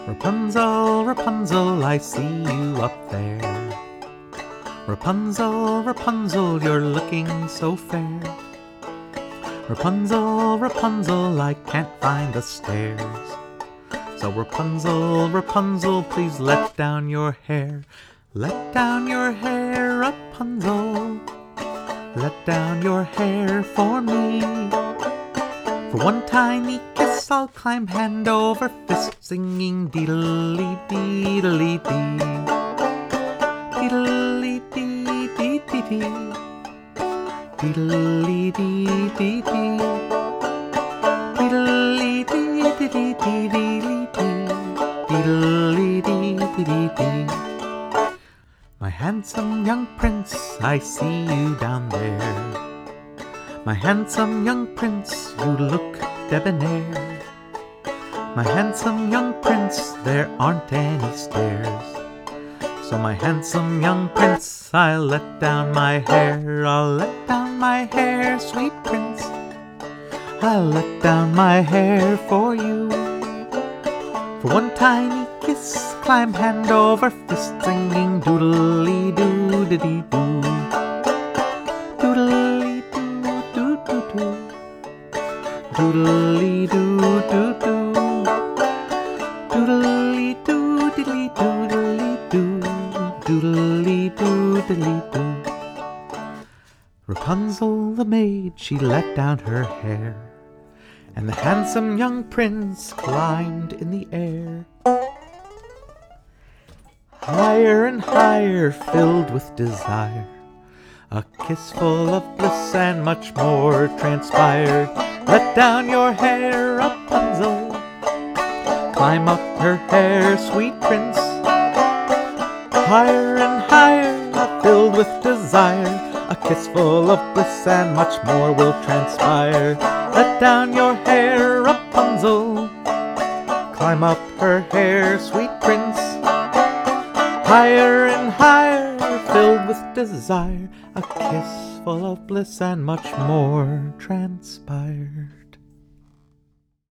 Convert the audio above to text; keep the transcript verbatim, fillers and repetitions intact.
Rapunzel, Rapunzel, I see you up there. Rapunzel, Rapunzel, you're looking so fair. Rapunzel, Rapunzel, I can't find the stairs. So Rapunzel, Rapunzel, please let down your hair. Let down your hair, Rapunzel. Let down your hair for me. For one tiny kiss I'll climb hand over fist, singing deedly deedly dee. Deedly dee dee dee dee. Deedly dee dee dee. Deedly dee dee dee dee dee dee. Deedly dee dee dee dee. My handsome young prince, I see you down there. My handsome young prince, you look debonair. My handsome young prince, there aren't any stairs. So my handsome young prince, I'll let down my hair. I'll let down my hair, sweet prince. I'll let down my hair for you. For one tiny kiss, climb hand over fist, singing doodly doo dee dee doo. Doodly doo doo doo doo. Doodly doo doo doo. Doodly doo diddly doodly doo. Doodly doo diddly doo. Rapunzel the maid, she let down her hair, and the handsome young prince climbed in the air. Higher and higher, filled with desire, a kiss full of bliss and much more transpired. Let down your hair, Rapunzel. Climb up her hair, sweet prince. Higher and higher, filled with desire, a kiss full of bliss and much more will transpire. Let down your hair, Rapunzel. Climb up her hair, sweet prince. Higher and higher, filled with desire, a kiss full of bliss and much more transpired.